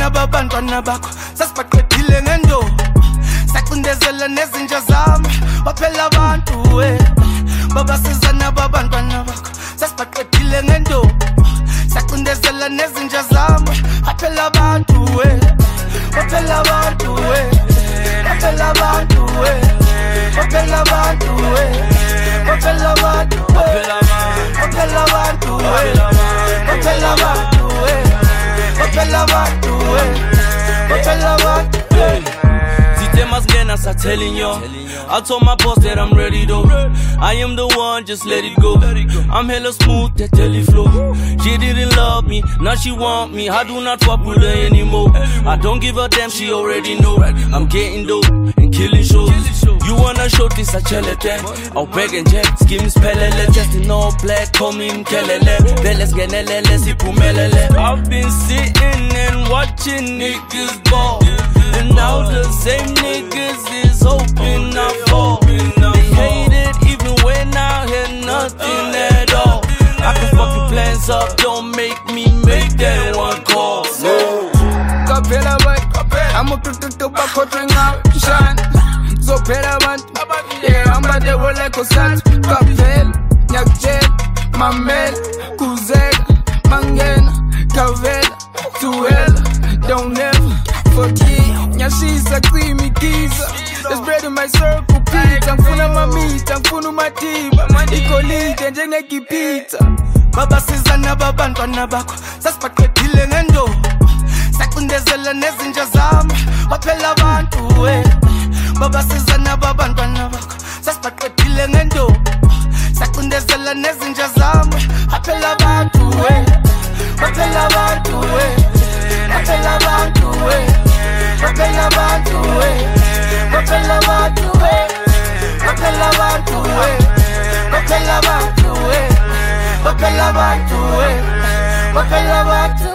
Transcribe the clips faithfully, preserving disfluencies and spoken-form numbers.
nababantwana bakho sasibaqedile ngendo saqindezela nezinja zami waphela abantu we babasiza nababantwana bakho sasibaqedile ngendo saqindezela nezinja zami waphela abantu we waphela abantu we waphela abantu we waphela abantu we waphela abantu we waphela abantu we waphela abantu we waphela abantu we waphela abantu we I'm telling y'all, I told my boss that I'm ready though. I am the one, just let it go. I'm hella smooth, that telly flow. She didn't love me, now she want me. I do not fuck with her anymore. I don't give a damn, she already know. I'm getting dope and killing shows. You wanna show this, I tell it then. I'll beg and jet, skims pelele, testing all black, coming kelele. Veles genelele, si pumelele. I've been sitting and watching niggas ball. And now the same niggas is hoping I fall. They hate it even when I hear nothing at all. I can fuck your plans up, don't make me make that one call. No. Kapela man, I'm a to back cutting out shine. So pera man, yeah, I'm a devil like a sand. Kapel, Nyakjet, Mamel, Kuzel, Mangen, Kavel, Tuel, don't ever forget. She's a creamy teaser. There's bread in my circle pizza. Mfuna mamita, mfunu matiba. Ikolite, njeneki pizza. Baba siza nababantwana bakho sasibaqedile ngendo saqindezela nezinja zami waphela abantu we Baba siza nababantwana bakho sasibaqedile ngendo saqindezela nezinja zami waphela abantu we waphela abantu we waphela abantu we waphela abantu we waphela abantu we waphela abantu we waphela abantu we waphela abantu we waphela abantu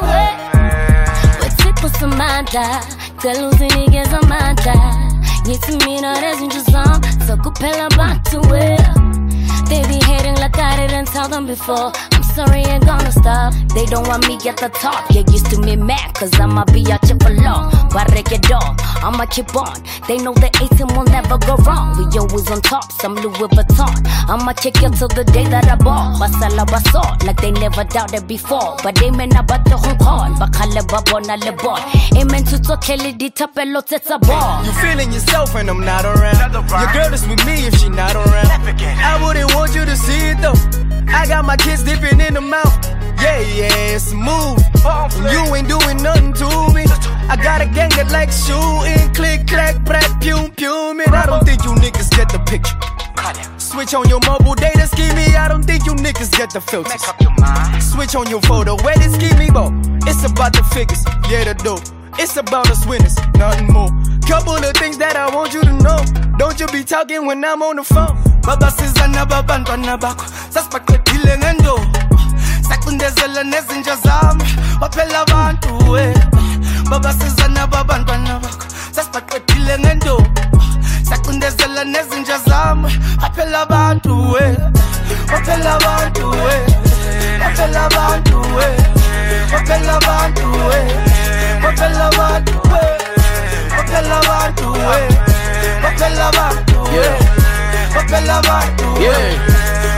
we wethipo samandla cela uzinike amandla ngithi mina lezinja zami zokuphela abantu we. They be hating like I didn't tell them before. I'm sorry, ain't gonna stop. They don't want me at the top. Get used to me mad, cause I'ma be out here for long. Barregador, I'ma keep on. They know the A-team will never go wrong. We always on top, some Louis Vuitton. I'ma check you till the day that I ball. Basala basol, like they never doubted before. But they men about the home call. Bakale babona le ball. Amen to tokele di tapelo teta ball. You feeling yourself when I'm not around. Your girl is with me if she not around. I wouldn't want you to see it though. I got my kids dipping in the mouth. Yeah, yeah, it's a move. And you ain't doing nothing to me. I got a gang that likes shooting. Click, clack, brack, pew, pew. Man, I don't think you niggas get the picture. Switch on your mobile data scheme. I don't think you niggas get the filters. Switch on your photo edit scheme, bo. It's about the figures, yeah, the dope. It's about us winners, nothing more. Couple of things that I want you to know. Don't you be talking when I'm on the phone. Baba siza nababantwana bakho sasibaqedile ngendo saqindezela nezinja zami waphela abantu we. Baba siza nababantwana bakho sasibaqedile ngendo saqindezela nezinja zami waphela abantu we. Waphela abantu we. Waphela abantu we. Waphela abantu we. Waphela abantu we. Waphela abantu we. Waphela abantu we. Yeah.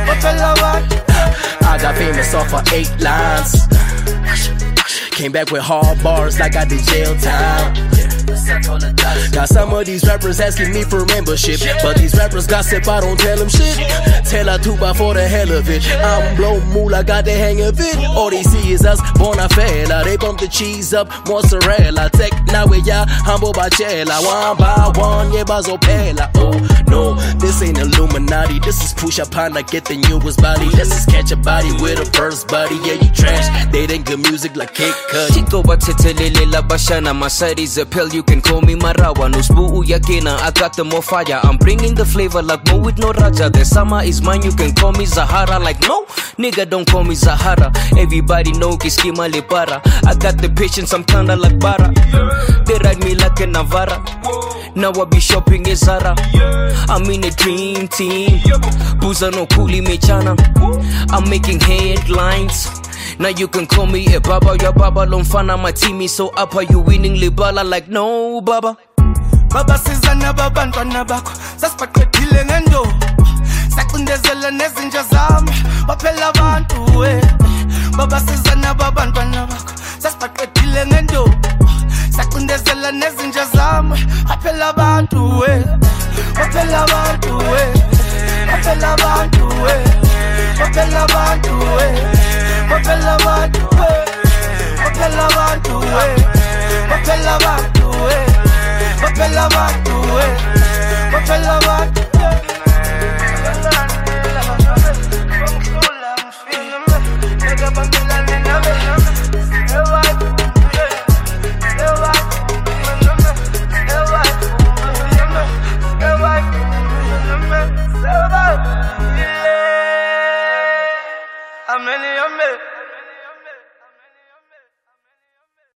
I got famous off of eight lines. Came back with hard bars like I did jail time. Got some of these rappers asking me for membership, but these rappers gossip, I don't tell them shit. Tell her tuba for the hell of it. I'm blow moolah, got the hang of it. All they see is us, Bonafella. They bump the cheese up, mozzarella. Tech now we ya, humble bachela. One by one, yeah, bazopela. Oh no, this ain't Illuminati. This is push up on, get the newest body. Let's just catch a body with a first body. Yeah, you trash. They didn't good music like cake cut. Chico batete la bashana, my side is a pill. You can call me Marawa. No spoo yakina, I got the more fire. I'm bringing the flavor like Mo with no Raja. The summer is mine, you can call me Zahara. Like no, nigga don't call me Zahara. Everybody know que schema le para. I got the patience, I'm kinda like Bara. They ride me like a Navara. Now I be shopping in Zara. I'm in a dream team. Buza no kuli mechana. I'm making headlines. Now you can call me a baba, your baba lomfana my team so up are you winning libala like no baba. Baba sizana babantwana bakho sasibaqedile ngendo saqindezela nezinja zami baphela abantu we. Baba sizana babantwana bakho sasibaqedile ngendo saqindezela nezinja zami baphela abantu we. Baphela abantu we. Baphela abantu we. Baphela abantu we. Baphela abantu we. Baphela abantu we. Baphela abantu we. Baphela abantu we. Baphela abantu I'm